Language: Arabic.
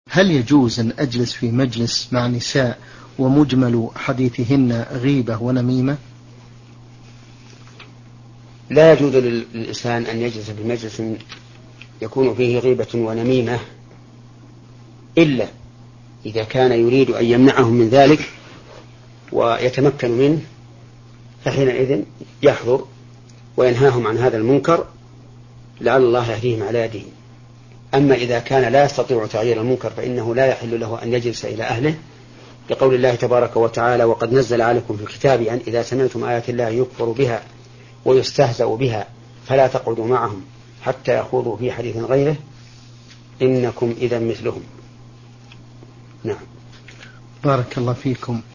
هل يجوز أن أجلس في مجلس مع نساء ومجمل حديثهن غيبة ونميمة؟ لا يجوز للإنسان أن يجلس في مجلس يكون فيه غيبة ونميمة إلا إذا كان يريد أن يمنعهم من ذلك ويتمكن منه، فحينئذ يحضر وينهاهم عن هذا المنكر لعل الله يهديهم على يده. أما إذا كان لا يستطيع تغيير المنكر فإنه لا يحل له أن يجلس إلى أهله، لقول الله تبارك وتعالى: وقد نزل عليكم في الكتاب أن إذا سمعتم آيات الله يكفر بها ويستهزأ بها فلا تقعدوا معهم حتى يخوضوا في حديث غيره إنكم إذا مثلهم. نعم. بارك الله فيكم.